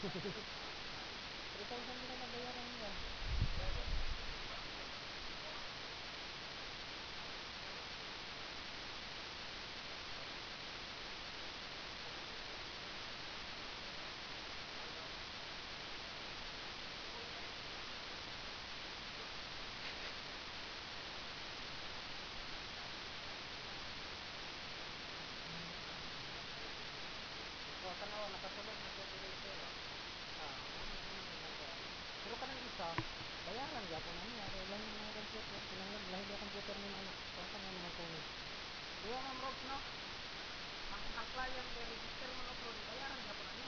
3,000 nila na bayaran nila. O, tanawa, nakasulog na siya dito sir. Pero kanang isa, bayaran gyapon na niya. Kaya lahi mga computer, kinanglan lahi na computer ni anak. Kung kanya naman kung diwa ma'am Robs, no? Ang client kay register mo no, bayaran gyapon na niya.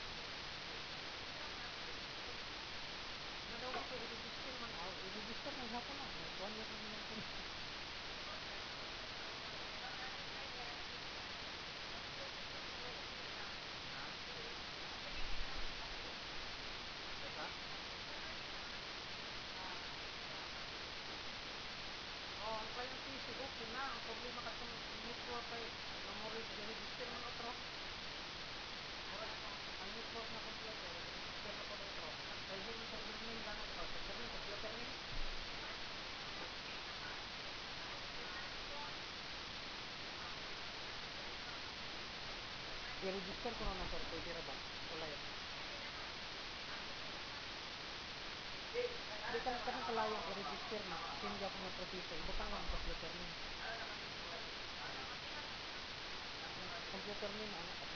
Nadaw ko i-register man, i-register man hapon na. Kuan niya kung naman kung ang client PC okay na. Ang problema kasi network kay memory i-register man otro. Ang network na computer, i-register na po otro. Dahil hindi server name lang ito. Server name, computer name. I-register ko na sir, pwede ra ba? Wala yun. Di ka lang kalayan, i-register na. Sindi ako ng proseso. Ibutang lang ang computer name. Computer name,